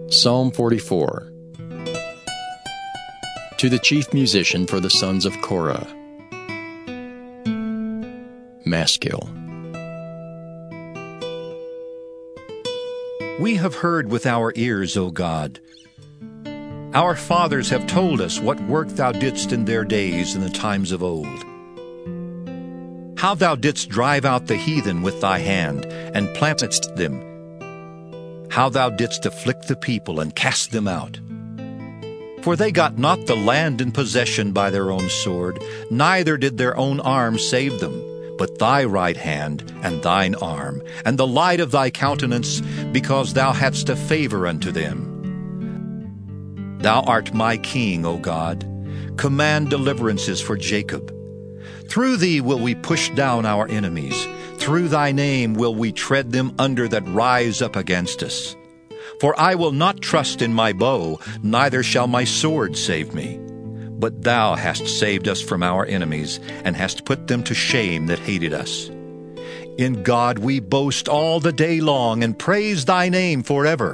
Psalm 44. To the chief musician for the sons of Korah. Maskil. We have heard with our ears, O God. Our fathers have told us what work thou didst in their days in the times of old. How thou didst drive out the heathen with thy hand, and plantedst them. How thou didst afflict the people, and cast them out. For they got not the land in possession by their own sword, neither did their own arm save them, but thy right hand, and thine arm, and the light of thy countenance, because thou hadst a favor unto them. Thou art my king, O God. Command deliverances for Jacob. Through thee will we push down our enemies. Through thy name will we tread them under that rise up against us. For I will not trust in my bow, neither shall my sword save me. But thou hast saved us from our enemies, and hast put them to shame that hated us. In God we boast all the day long, and praise thy name forever.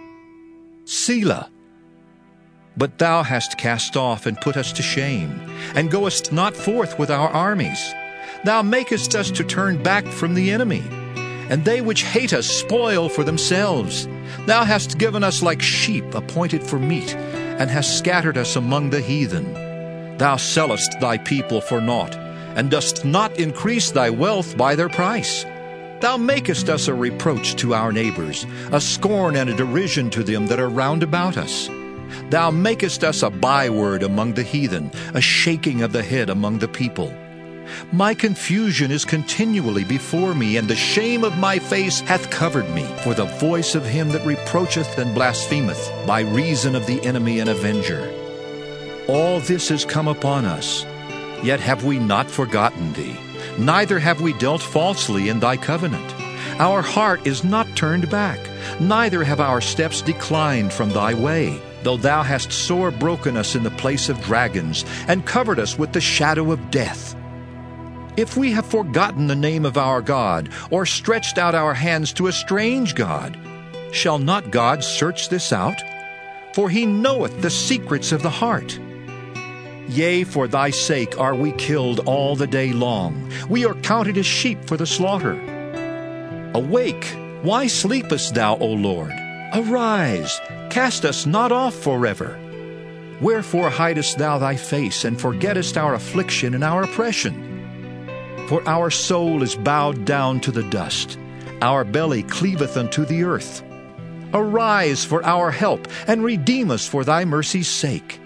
Selah. But thou hast cast off and put us to shame, and goest not forth with our armies. Thou makest us to turn back from the enemy, and they which hate us spoil for themselves. Thou hast given us like sheep appointed for meat, and hast scattered us among the heathen. Thou sellest thy people for naught, and dost not increase thy wealth by their price. Thou makest us a reproach to our neighbors, a scorn and a derision to them that are round about us. Thou makest us a byword among the heathen, a shaking of the head among the people. My confusion is continually before me, and the shame of my face hath covered me, for the voice of him that reproacheth and blasphemeth, by reason of the enemy and avenger. All this is come upon us, yet have we not forgotten thee, neither have we dealt falsely in thy covenant. Our heart is not turned back, neither have our steps declined from thy way. Though thou hast sore broken us in the place of dragons, and covered us with the shadow of death. If we have forgotten the name of our God, or stretched out our hands to a strange God, shall not God search this out? For he knoweth the secrets of the heart. Yea, for thy sake are we killed all the day long. We are counted as sheep for the slaughter. Awake, why sleepest thou, O Lord? Arise, cast us not off forever. Wherefore hidest thou thy face, and forgettest our affliction and our oppression? For our soul is bowed down to the dust, our belly cleaveth unto the earth. Arise for our help, and redeem us for thy mercy's sake.